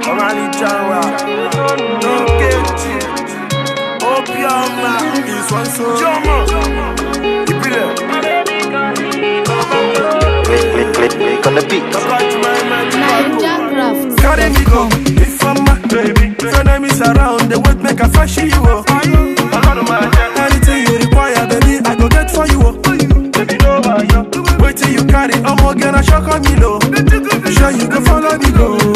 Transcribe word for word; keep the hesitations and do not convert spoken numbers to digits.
Omani Jawa, no get opium, this one so Jomo, Ibile. Make on the beat. Carry me go, if I'm my baby. Friend I miss around, the wait make a flash you. Anything you require, baby, I go get for you. Baby, no, wait till you carry, I'm gonna shock on me low. Sure you can follow me go.